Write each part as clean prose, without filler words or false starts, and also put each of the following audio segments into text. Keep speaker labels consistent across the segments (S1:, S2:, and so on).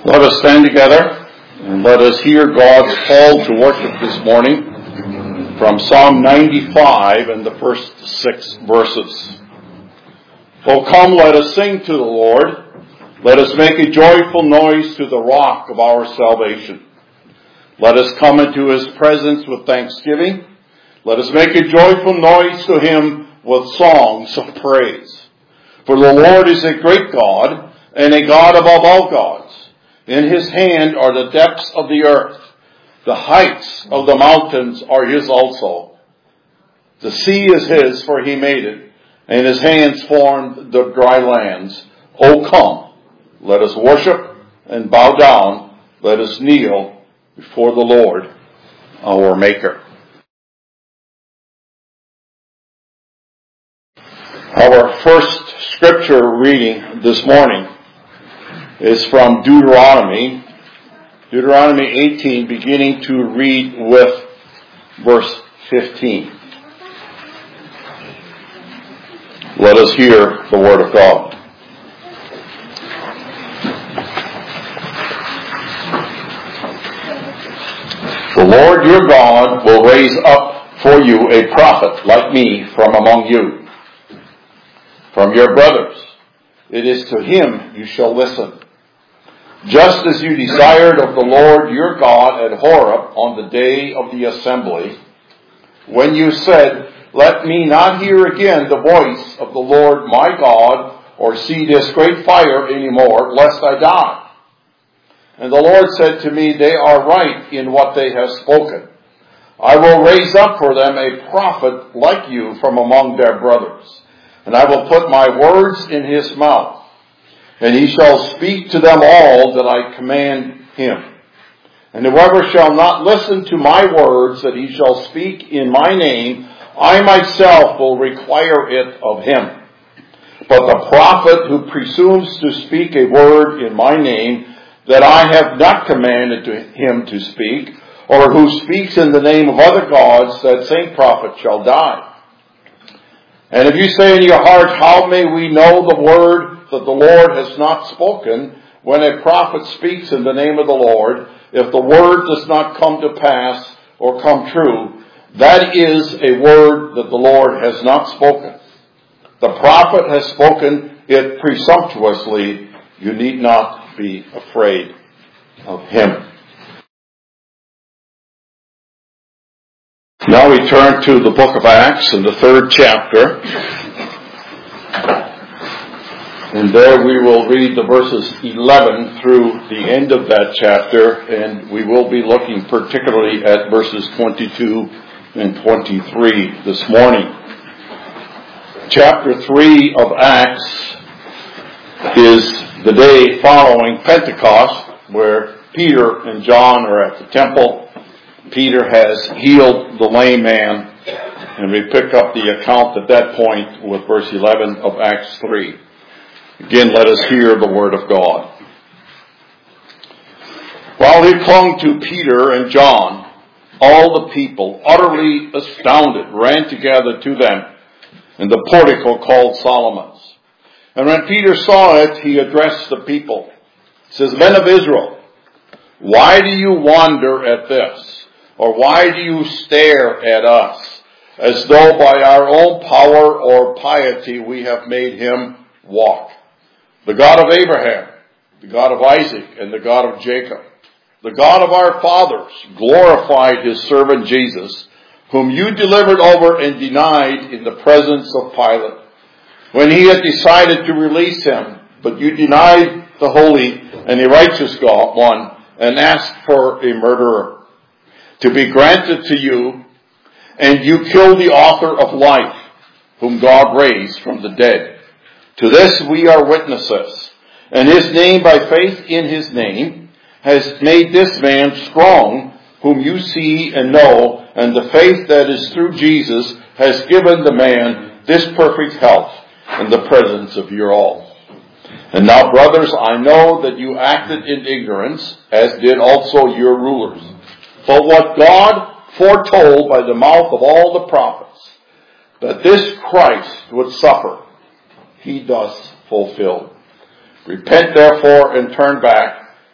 S1: Let us stand together and let us hear God's call to worship this morning from Psalm 95 and the first 6 verses. O come, let us sing to the Lord. Let us make a joyful noise to the rock of our salvation. Let us come into his presence with thanksgiving. Let us make a joyful noise to him with songs of praise. For the Lord is a great God and a God above all gods. In his hand are the depths of the earth. The heights of the mountains are his also. The sea is his, for he made it, and his hands formed the dry lands. O come, let us worship and bow down. Let us kneel before the Lord, our Maker. Our first scripture reading this morning is from Deuteronomy 18, beginning to read with verse 15. Let us hear the word of God. The Lord your God will raise up for you a prophet like me from among you, from your brothers. It is to him you shall listen. Just as you desired of the Lord your God at Horeb on the day of the assembly, when you said, let me not hear again the voice of the Lord my God, or see this great fire any more, lest I die. And the Lord said to me, they are right in what they have spoken. I will raise up for them a prophet like you from among their brothers, and I will put my words in his mouth. And he shall speak to them all that I command him. And whoever shall not listen to my words that he shall speak in my name, I myself will require it of him. But the prophet who presumes to speak a word in my name that I have not commanded him to speak, or who speaks in the name of other gods, that same prophet shall die. And if you say in your heart, how may we know the word that the Lord has not spoken, when a prophet speaks in the name of the Lord, if the word does not come to pass or come true, that is a word that the Lord has not spoken. The prophet has spoken it presumptuously. You need not be afraid of him. Now we turn to the book of Acts in the 3rd chapter. And there we will read the verses 11 through the end of that chapter, and we will be looking particularly at verses 22 and 23 this morning. Chapter 3 of Acts is the day following Pentecost, where Peter and John are at the temple. Peter has healed the lame man, and we pick up the account at that point with verse 11 of Acts 3. Again, let us hear the word of God. While he clung to Peter and John, all the people, utterly astounded, ran together to them in the portico called Solomon's. And when Peter saw it, he addressed the people. He says, Men of Israel, why do you wonder at this? Or why do you stare at us, as though by our own power or piety we have made him walk? The God of Abraham, the God of Isaac, and the God of Jacob, the God of our fathers, glorified his servant Jesus, whom you delivered over and denied in the presence of Pilate, when he had decided to release him. But you denied the holy and the righteous God one, and asked for a murderer to be granted to you, and you killed the author of life, whom God raised from the dead. To this we are witnesses, and his name, by faith in his name, has made this man strong, whom you see and know, and the faith that is through Jesus has given the man this perfect health in the presence of you all. And now, brothers, I know that you acted in ignorance, as did also your rulers. But what God foretold by the mouth of all the prophets, that this Christ would suffer, he does fulfill. Repent therefore and turn back,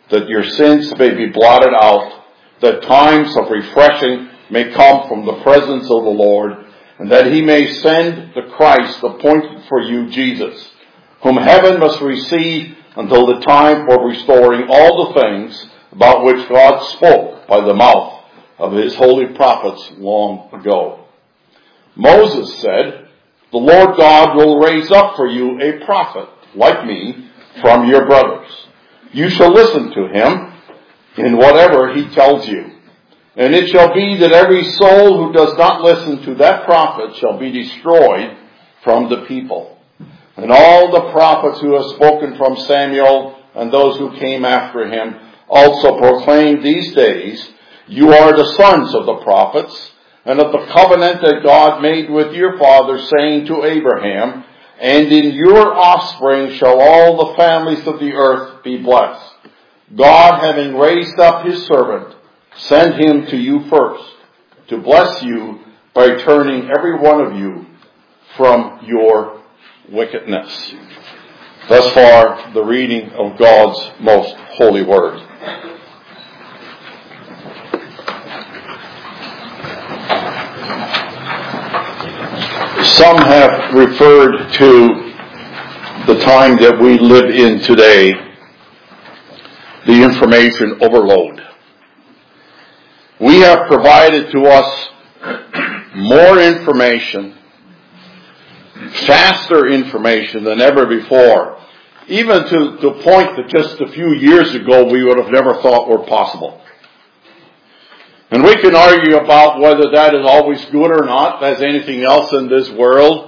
S1: that your sins may be blotted out, that times of refreshing may come from the presence of the Lord, and that he may send the Christ appointed for you, Jesus, whom heaven must receive until the time for restoring all the things about which God spoke by the mouth of his holy prophets long ago. Moses said, "The Lord God will raise up for you a prophet like me from your brothers. You shall listen to him in whatever he tells you. And it shall be that every soul who does not listen to that prophet shall be destroyed from the people." And all the prophets who have spoken from Samuel and those who came after him also proclaimed these days, "You are the sons of the prophets, and of the covenant that God made with your father, saying to Abraham, 'And in your offspring shall all the families of the earth be blessed.' God, having raised up his servant, sent him to you first, to bless you by turning every one of you from your wickedness." Thus far, the reading of God's most holy word. Some have referred to the time that we live in today, the information overload. We have provided to us more information, faster information than ever before, even to the point that just a few years ago we would have never thought were possible. And we can argue about whether that is always good or not, as anything else in this world.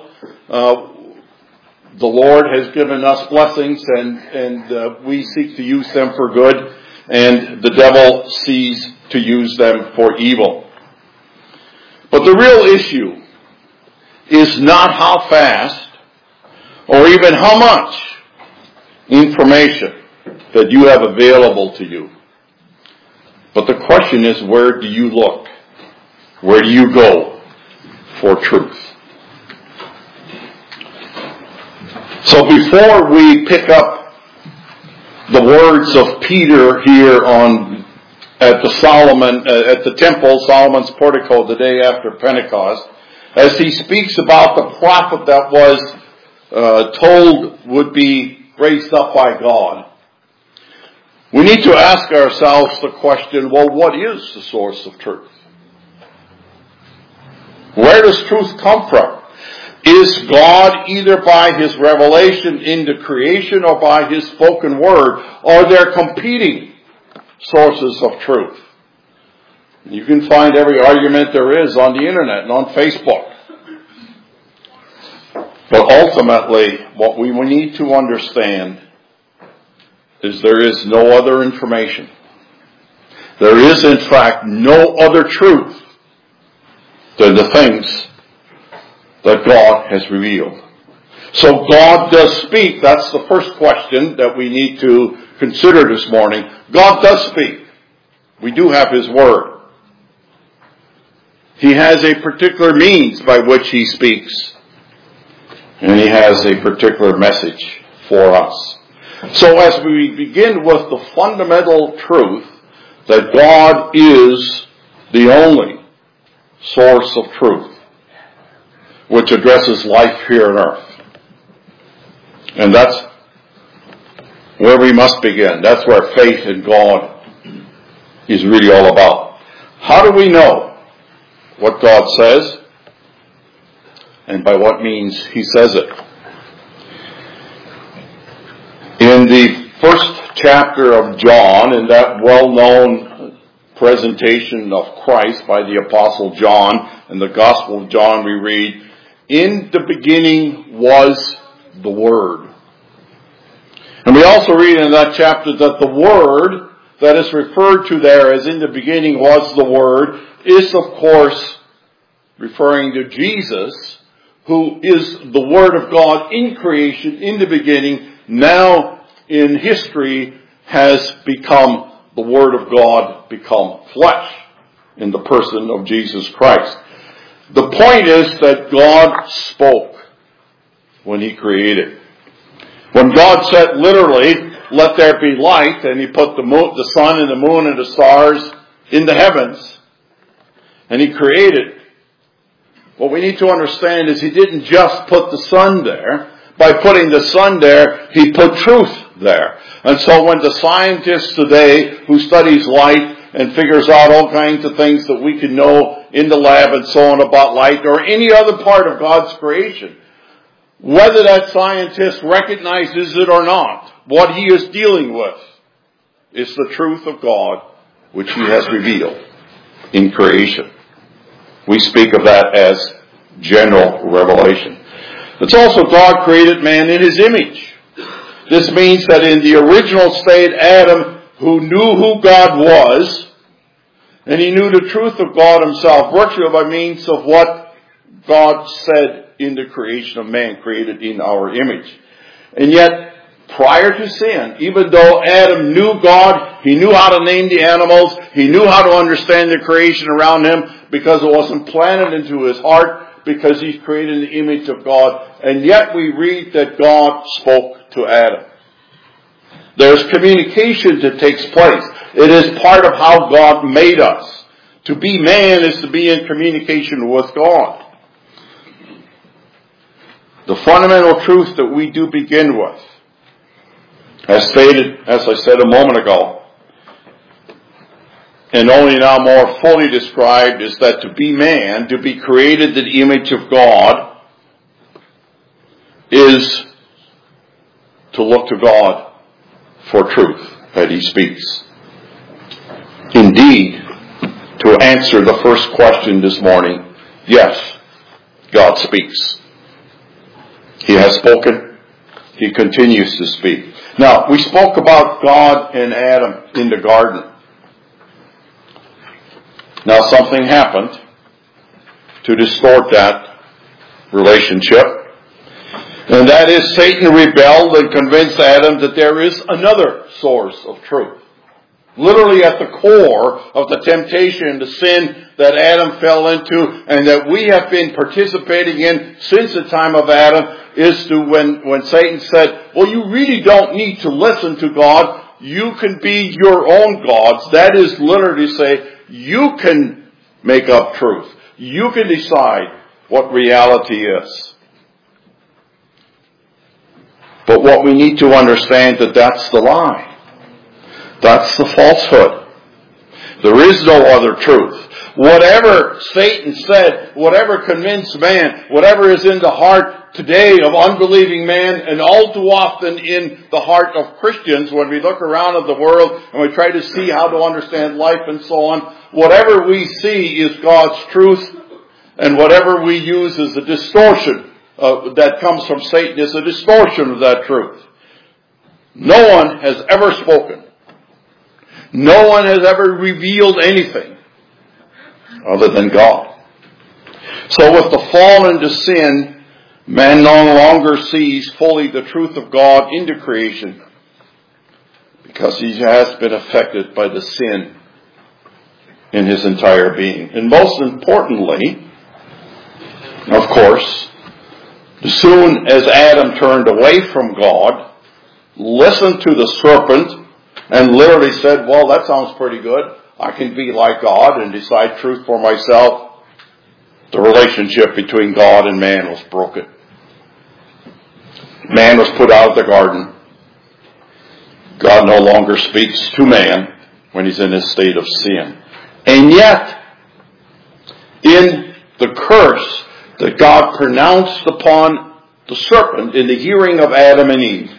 S1: The Lord has given us blessings, and we seek to use them for good, and the devil sees to use them for evil. But the real issue is not how fast or even how much information that you have available to you. But the question is, where do you look? Where do you go for truth? So before we pick up the words of Peter here at the temple, Solomon's portico, the day after Pentecost, as he speaks about the prophet that was told would be raised up by God, we need to ask ourselves the question, well, what is the source of truth? Where does truth come from? Is God either by his revelation into creation or by his spoken word? Are there competing sources of truth? You can find every argument there is on the internet and on Facebook. But ultimately, what we need to understand is there is no other information. There is, in fact, no other truth than the things that God has revealed. So God does speak. That's the first question that we need to consider this morning. God does speak. We do have his word. He has a particular means by which he speaks. And he has a particular message for us. So as we begin with the fundamental truth that God is the only source of truth, which addresses life here on earth. And that's where we must begin. That's where faith in God is really all about. How do we know what God says and by what means he says it? In the first chapter of John, in that well-known presentation of Christ by the Apostle John, in the Gospel of John we read, "In the beginning was the Word." And we also read in that chapter that the Word that is referred to there as "in the beginning was the Word" is, of course, referring to Jesus, who is the Word of God in creation, in the beginning, now in history has become the Word of God, become flesh in the person of Jesus Christ. The point is that God spoke when he created. When God said literally, let there be light, and He put the sun and the moon and the stars in the heavens. And He created. What we need to understand is He didn't just put the sun there. By putting the sun there, He put truth there. And so when the scientist today who studies light and figures out all kinds of things that we can know in the lab and so on about light or any other part of God's creation, whether that scientist recognizes it or not, what he is dealing with is the truth of God which He has revealed in creation. We speak of that as general revelation. It's also God created man in His image. This means that in the original state, Adam, who knew who God was, and he knew the truth of God Himself, virtually by means of what God said in the creation of man, created in our image. And yet, prior to sin, even though Adam knew God, he knew how to name the animals, he knew how to understand the creation around him, because it was implanted into his heart, because he's created in the image of God. And yet we read that God spoke to Adam. There's communication that takes place. It is part of how God made us. To be man is to be in communication with God. The fundamental truth that we do begin with, as stated, as I said a moment ago, and only now more fully described, is that to be man, to be created in the image of God, is to look to God for truth that He speaks. Indeed, to answer the first question this morning, yes, God speaks. He has spoken. He continues to speak. Now, we spoke about God and Adam in the garden. Now, something happened to distort that relationship. And that is, Satan rebelled and convinced Adam that there is another source of truth. Literally at the core of the temptation and the sin that Adam fell into and that we have been participating in since the time of Adam is to when Satan said, well, you really don't need to listen to God. You can be your own gods. That is literally to say, you can make up truth. You can decide what reality is. But what we need to understand that's the lie. That's the falsehood. There is no other truth. Whatever Satan said, whatever convinced man, whatever is in the heart today of unbelieving man, and all too often in the heart of Christians, when we look around at the world and we try to see how to understand life and so on, whatever we see is God's truth, and whatever we use is a distortion that comes from Satan is a distortion of that truth. No one has ever spoken. No one has ever revealed anything other than God. So with the fall into sin, man no longer sees fully the truth of God into creation because he has been affected by the sin in his entire being. And most importantly, of course, as soon as Adam turned away from God, listened to the serpent, and literally said, well, that sounds pretty good. I can be like God and decide truth for myself. The relationship between God and man was broken. Man was put out of the garden. God no longer speaks to man when he's in his state of sin. And yet, in the curse that God pronounced upon the serpent in the hearing of Adam and Eve,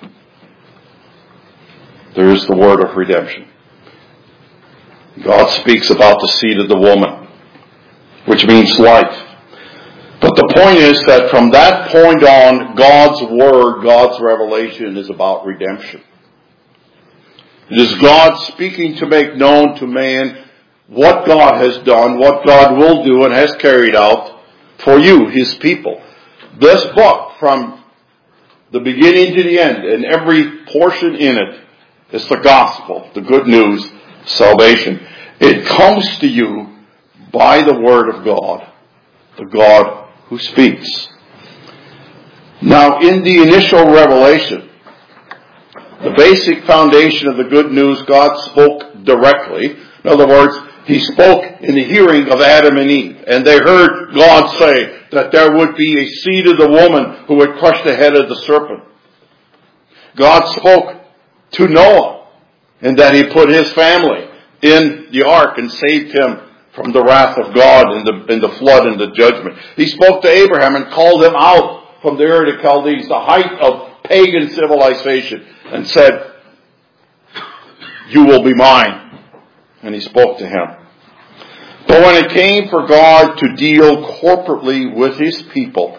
S1: there is the word of redemption. God speaks about the seed of the woman, which means life. But the point is that from that point on, God's word, God's revelation is about redemption. It is God speaking to make known to man what God has done, what God will do and has carried out for you, His people. This book, from the beginning to the end, and every portion in it, is the gospel, the good news, salvation. It comes to you by the word of God, the God who speaks. Now, in the initial revelation, The basic foundation of the good news, God spoke directly. In other words, He spoke in the hearing of Adam and Eve. And they heard God say that there would be a seed of the woman who would crush the head of the serpent. God spoke to Noah, and that He put his family in the ark and saved him from the wrath of God in the flood and the judgment. He spoke to Abraham and called him out from the Ur of the Chaldees, the height of pagan civilization, and said, "You will be mine." And He spoke to him. But when it came for God to deal corporately with His people,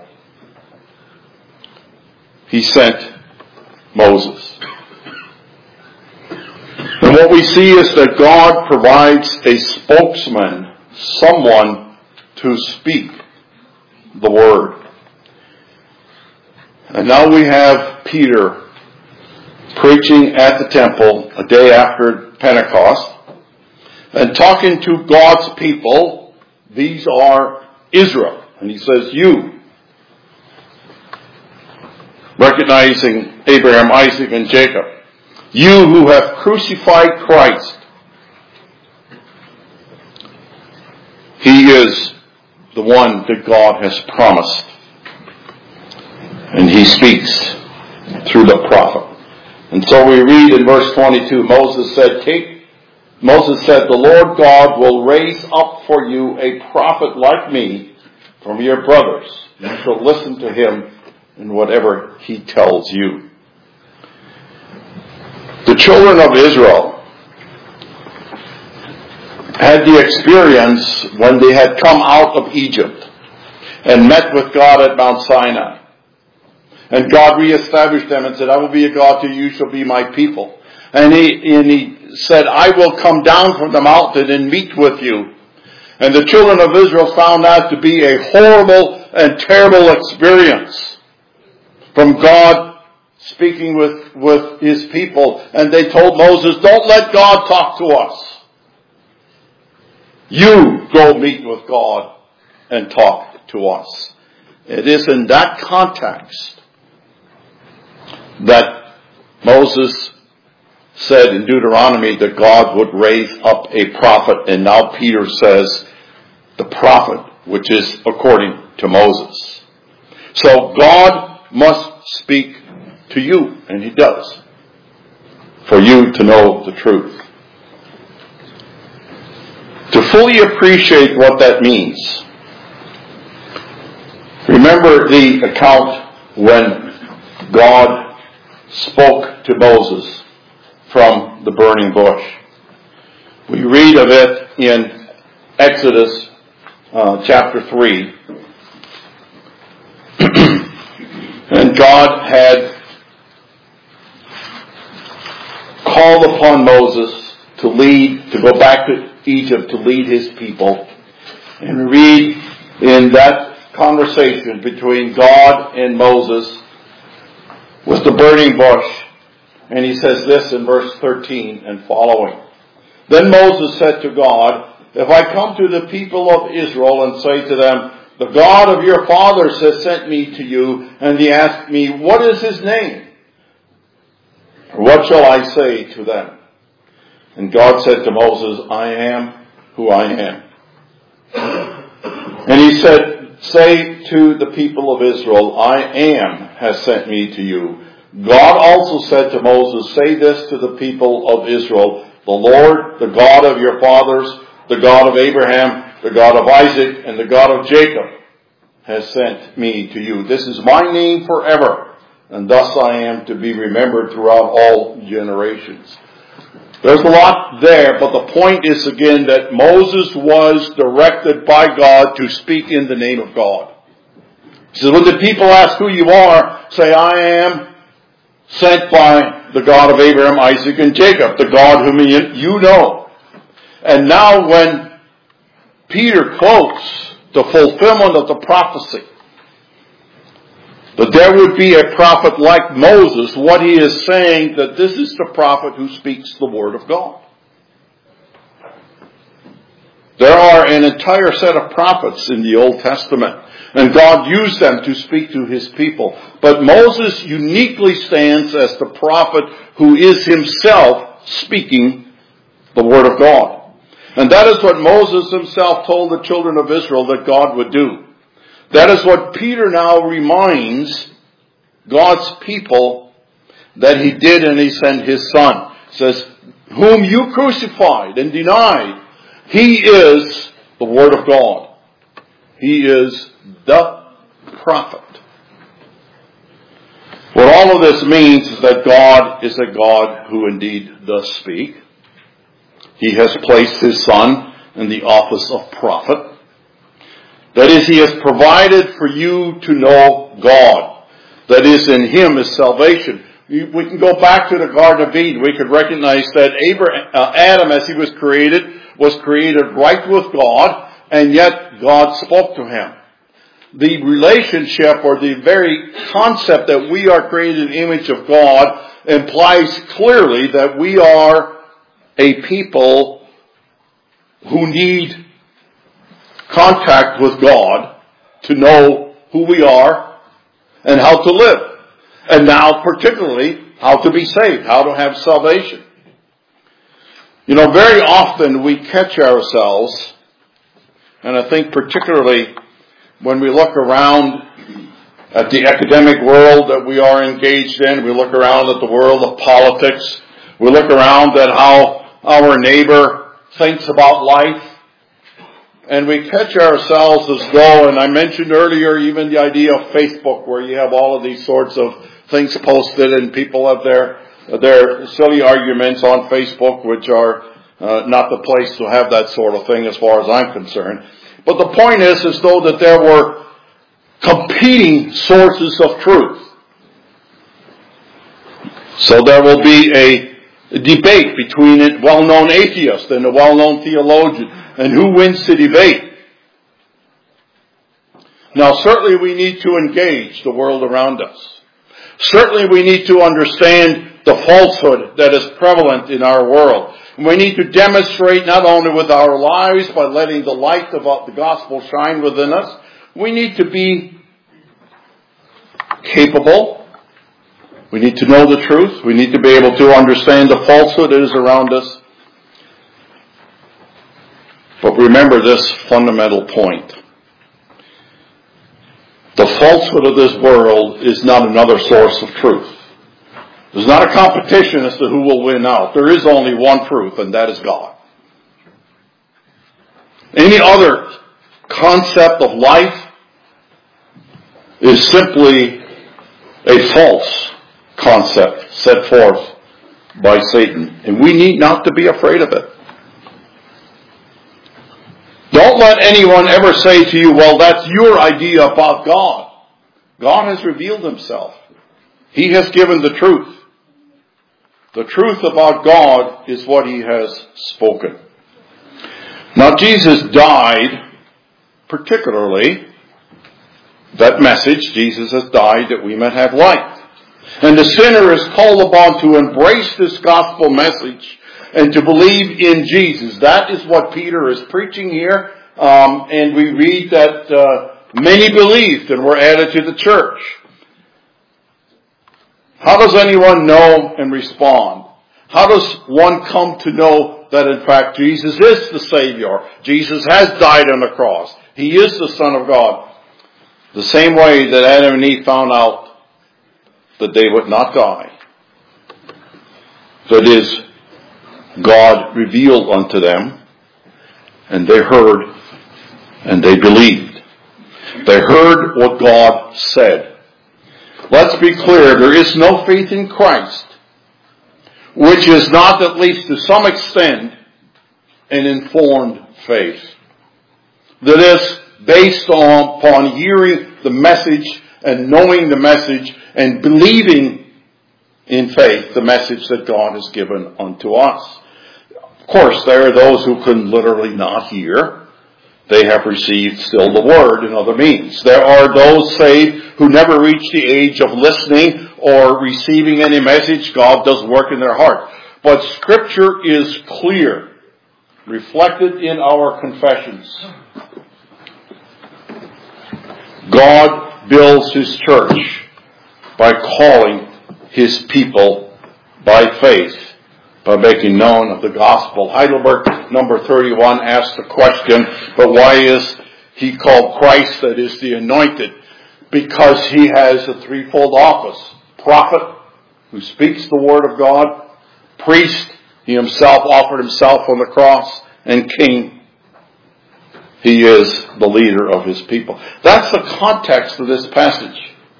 S1: He sent Moses. And what we see is that God provides a spokesman, someone to speak the word. And now we have Peter preaching at the temple a day after Pentecost and talking to God's people. These are Israel. And he says, "You," recognizing Abraham, Isaac, and Jacob, "you who have crucified Christ." He is the one that God has promised. And He speaks through the prophet. And so we read in verse 22, Moses said, "The Lord God will raise up for you a prophet like me from your brothers. You shall listen to him in whatever he tells you." The children of Israel had the experience when they had come out of Egypt and met with God at Mount Sinai. And God reestablished them and said, "I will be a God to you, you shall be my people." And he said, "I will come down from the mountain and meet with you." And the children of Israel found that to be a horrible and terrible experience from God speaking with His people. And they told Moses, "Don't let God talk to us. You go meet with God and talk to us." It is in that context that Moses said in Deuteronomy that God would raise up a prophet. And now Peter says, the prophet, which is according to Moses. So God must speak to you, and He does, for you to know the truth. To fully appreciate what that means, remember the account when God spoke to Moses from the burning bush. We read of it in Exodus chapter 3. And God had called upon Moses to go back to Egypt to lead His people. And we read in that conversation between God and Moses was the burning bush. And he says this in verse 13 and following. "Then Moses said to God, if I come to the people of Israel and say to them, the God of your fathers has sent me to you, and they ask me, what is His name? What shall I say to them? And God said to Moses, I am who I am. And He said, say to the people of Israel, I am has sent me to you. God also said to Moses, say this to the people of Israel, the Lord, the God of your fathers, the God of Abraham, the God of Isaac, and the God of Jacob has sent me to you. This is my name forever, and thus I am to be remembered throughout all generations. There's a lot there, but the point is again that Moses was directed by God to speak in the name of God. He says, when the people ask who you are, say, I am sent by the God of Abraham, Isaac, and Jacob, the God whom you know. And now when Peter quotes the fulfillment of the prophecy, that there would be a prophet like Moses, what he is saying, that this is the prophet who speaks the word of God. There are an entire set of prophets in the Old Testament, and God used them to speak to His people. But Moses uniquely stands as the prophet who is himself speaking the Word of God. And that is what Moses himself told the children of Israel that God would do. That is what Peter now reminds God's people that He did, and He sent His Son. He says, whom you crucified and denied, He is the Word of God. He is the prophet. What all of this means is that God is a God who indeed does speak. He has placed His Son in the office of prophet. That is, He has provided for you to know God. That is, in Him is salvation. We can go back to the Garden of Eden. We could recognize that Adam, as he was created right with God, and yet God spoke to him. The relationship, or the very concept that we are created in the image of God, implies clearly that we are a people who need contact with God to know who we are and how to live. And now particularly how to be saved, how to have salvation. You know, very often we catch ourselves, and I think particularly when we look around at the academic world that we are engaged in, we look around at the world of politics, we look around at how our neighbor thinks about life, and we catch ourselves as though, and I mentioned earlier even the idea of Facebook, where you have all of these sorts of things posted and people have their silly arguments on Facebook, which are not the place to have that sort of thing as far as I'm concerned. But the point is as though that there were competing sources of truth. So there will be a debate between a well-known atheist and a well-known theologian, and who wins the debate. Now certainly we need to engage the world around us. Certainly we need to understand the falsehood that is prevalent in our world. And we need to demonstrate not only with our lives, by letting the light of the gospel shine within us. We need to be capable. We need to know the truth. We need to be able to understand the falsehood that is around us. But remember this fundamental point. The falsehood of this world is not another source of truth. There's not a competition as to who will win out. There is only one truth, and that is God. Any other concept of life is simply a false concept set forth by Satan. And we need not to be afraid of it. Don't let anyone ever say to you, well, that's your idea about God. God has revealed Himself. He has given the truth. The truth about God is what He has spoken. Now, Jesus died, particularly, that message, Jesus has died that we might have life. And the sinner is called upon to embrace this gospel message and to believe in Jesus. That is what Peter is preaching here. And we read that many believed and were added to the church. How does anyone know and respond? How does one come to know that in fact Jesus is the Savior? Jesus has died on the cross. He is the Son of God. The same way that Adam and Eve found out that they would not die. That is, God revealed unto them, and they heard, and they believed. They heard what God said. Let's be clear, there is no faith in Christ which is not, at least to some extent, an informed faith. That is based upon hearing the message and knowing the message and believing in faith the message that God has given unto us. Of course, there are those who can literally not hear. They have received still the word in other means. There are those saved who never reach the age of listening or receiving any message. God does work in their heart. But Scripture is clear reflected in our confessions. God builds His church by calling His people by faith, by making known of the gospel. Heidelberg, number 31, asks the question, but why is He called Christ, that is the anointed? Because He has a threefold office. Prophet, who speaks the word of God. Priest, He Himself offered Himself on the cross. And King, He is the leader of His people. That's the context of this passage.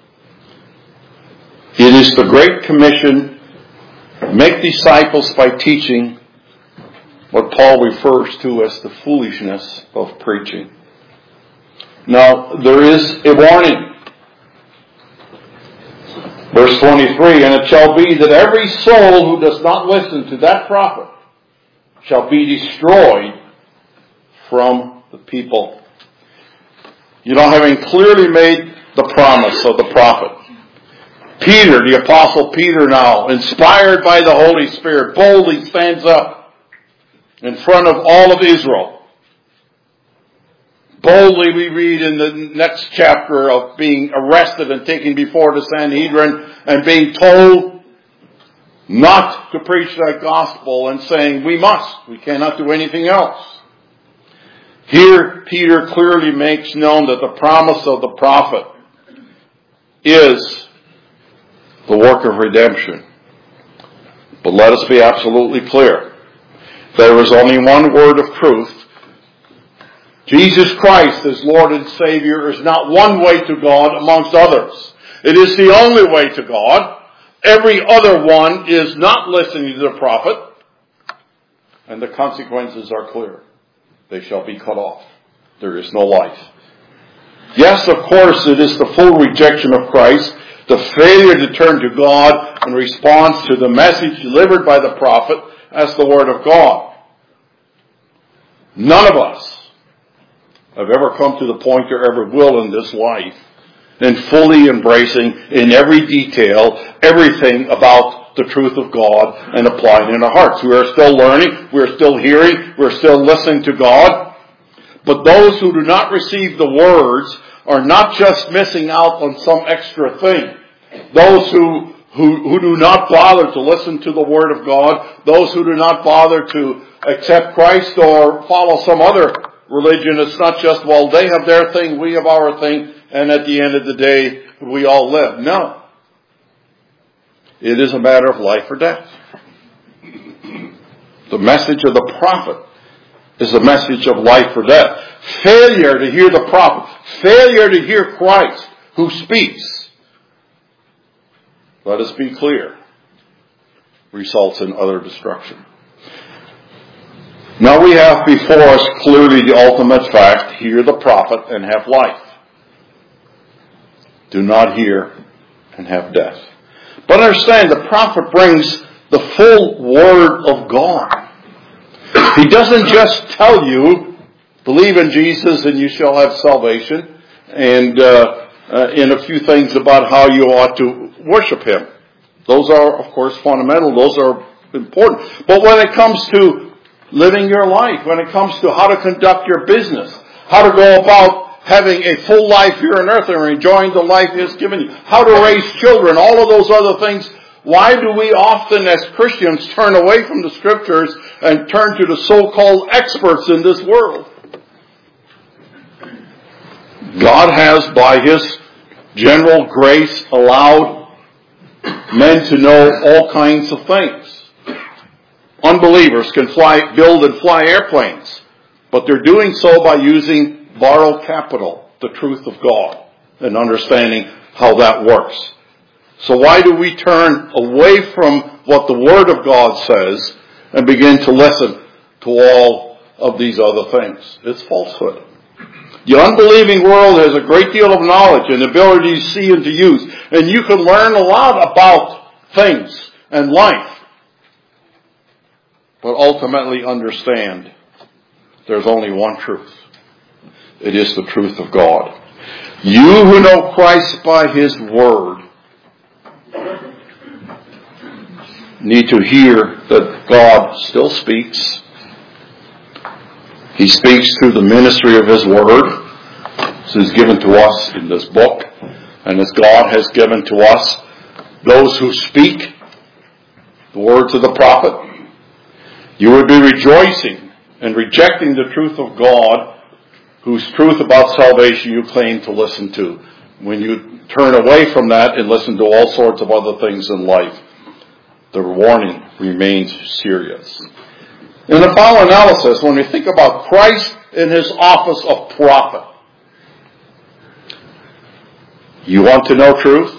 S1: It is the Great Commission, make disciples by teaching what Paul refers to as the foolishness of preaching. Now, there is a warning. Verse 23, and it shall be that every soul who does not listen to that prophet shall be destroyed from the people. You know, having clearly made the promise of the prophet, Peter, the Apostle Peter now, inspired by the Holy Spirit, boldly stands up in front of all of Israel. Boldly, we read in the next chapter of being arrested and taken before the Sanhedrin and being told not to preach that gospel and saying, we cannot do anything else. Here, Peter clearly makes known that the promise of the prophet is the work of redemption. But let us be absolutely clear. There is only one word of truth. Jesus Christ as Lord and Savior is not one way to God amongst others. It is the only way to God. Every other one is not listening to the prophet. And the consequences are clear. They shall be cut off. There is no life. Yes, of course, it is the full rejection of Christ, the failure to turn to God in response to the message delivered by the prophet as the Word of God. None of us have ever come to the point or ever will in this life in fully embracing in every detail everything about the truth of God and applying it in our hearts. We are still learning, we are still hearing, we are still listening to God. But those who do not receive the words are not just missing out on some extra thing. Those who do not bother to listen to the Word of God, those who do not bother to accept Christ or follow some other religion, it's not just, well, they have their thing, we have our thing, and at the end of the day, we all live. No. It is a matter of life or death. The message of the prophet is a message of life or death. Failure to hear the prophet, failure to hear Christ who speaks, let us be clear, results in utter destruction. Now we have before us clearly the ultimate fact, hear the prophet and have life. Do not hear and have death. But understand, the prophet brings the full Word of God. He doesn't just tell you, believe in Jesus and you shall have salvation, and in a few things about how you ought to worship Him. Those are, of course, fundamental. Those are important. But when it comes to living your life, when it comes to how to conduct your business, how to go about having a full life here on earth and enjoying the life He has given you, how to raise children, all of those other things, why do we often as Christians turn away from the Scriptures and turn to the so-called experts in this world? God has, by His general grace, allowed men to know all kinds of things. Unbelievers can build and fly airplanes, but they're doing so by using borrowed capital, the truth of God, and understanding how that works. So why do we turn away from what the Word of God says and begin to listen to all of these other things? It's falsehood. The unbelieving world has a great deal of knowledge and ability to see and to use, and you can learn a lot about things and life. But ultimately understand there's only one truth. It is the truth of God. You who know Christ by His Word need to hear that God still speaks, He speaks through the ministry of His Word. This is given to us in this book. And as God has given to us those who speak the words of the prophet, you would be rejoicing and rejecting the truth of God, whose truth about salvation you claim to listen to. When you turn away from that and listen to all sorts of other things in life, the warning remains serious. In the final analysis, when we think about Christ in His office of prophet, you want to know truth?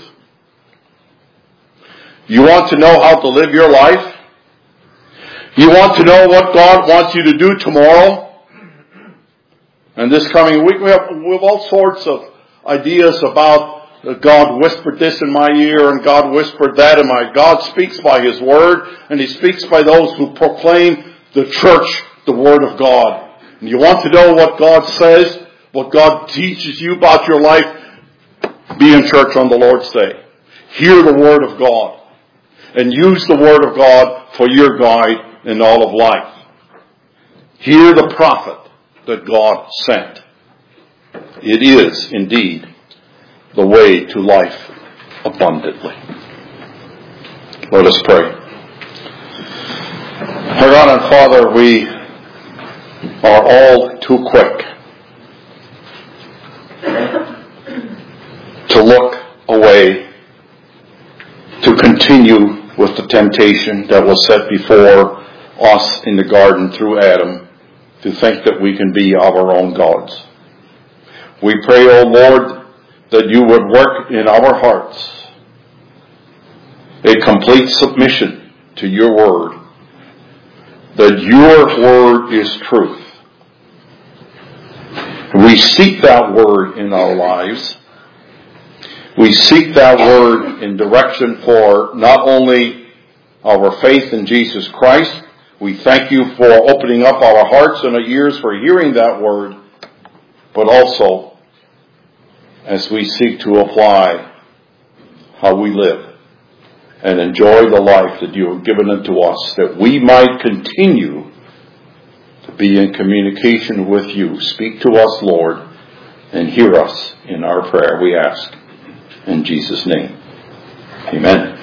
S1: You want to know how to live your life? You want to know what God wants you to do tomorrow? And this coming week, we have all sorts of ideas about God whispered this in my ear and God whispered that in my... God speaks by His Word, and He speaks by those who proclaim the church, the Word of God. And you want to know what God says, what God teaches you about your life? Be in church on the Lord's Day. Hear the Word of God. And use the Word of God for your guide in all of life. Hear the prophet that God sent. It is indeed the way to life abundantly. Let us pray. Our God and Father, we are all too quick to look away, to continue with the temptation that was set before us in the garden through Adam, to think that we can be our own gods. We pray, O Lord, that you would work in our hearts a complete submission to your word, that your word is truth. We seek that word in our lives. We seek that word in direction for not only our faith in Jesus Christ. We thank you for opening up our hearts and our ears for hearing that word, but also as we seek to apply how we live and enjoy the life that you have given unto us, that we might continue to be in communication with you. Speak to us, Lord, and hear us in our prayer, we ask. In Jesus' name, amen.